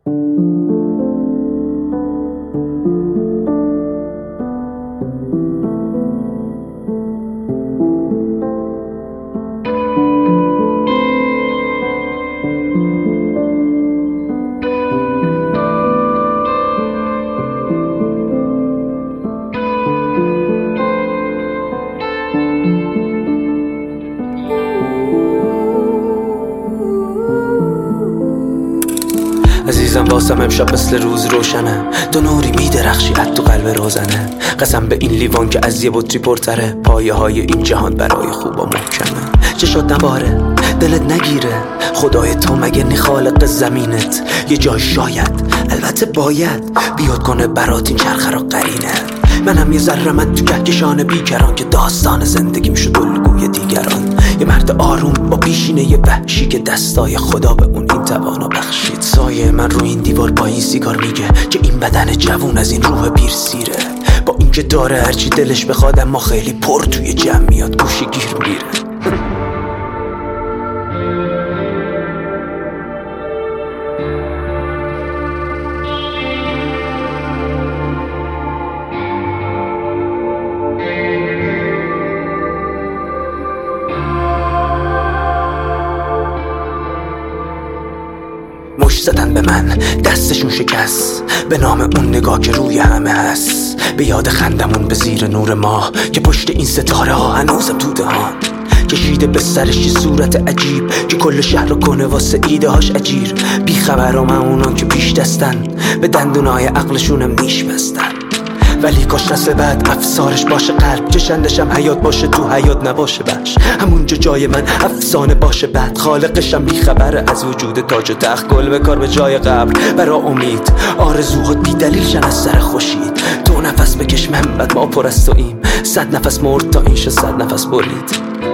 عزیزم واسم امشب مثل روز روشنه، تو نوری میدرخشی از تو قلب روزنه. قسم به این لیوان که از یه بطری پرتره، پایه های این جهان برای خوبا محکمه. چه شد نباره دلت نگیره، خدای تو مگه نی خالق زمینت؟ یه جای شاید البته باید بیاد کنه برات این چرخه را قرینه. منم یه ذره من تو کهکشان بیکران که داستان زندگیم شد الگوی دیگران. یه مرد آروم با پیشینه یه وحشی که دستای خدا به اون این توانو بخشید. سایه من رو این دیوار با این سیگار میگه که این بدن جوون از این روح پیر سیره. با این که داره هرچی دلش بخواد اما خیلی پر توی جمع میاد گوشی گیر میره. مشت زدن به من دستشون شکست به نام اون نگاه که روی همه هست. به یاد خندمون به زیر نور ماه که پشت این ستاره ها هنوزم تو دهان. کشیده به سرش یه صورت عجیب که کل شهر رو کنه واسه ایده هاش اجیر. بی خبرام اونان که پیش دستن به دندونای عقلشونم نیش بستن. ولی کاش نسل بعد افسارش باشه قلب، چشندشم حیات باشه تو حیات نباشه بش. همونجا جای من افسانه باشه بعد، خالقشم بی خبره از وجود تاج و تخت. گل به کار به جای قبر برا امید، آرزوها بی دلیل شن از سر خوشید. تو نفس بکش من بعد ما پر از توییم، 100 نفس مرد تا این شد 100 نفس برید.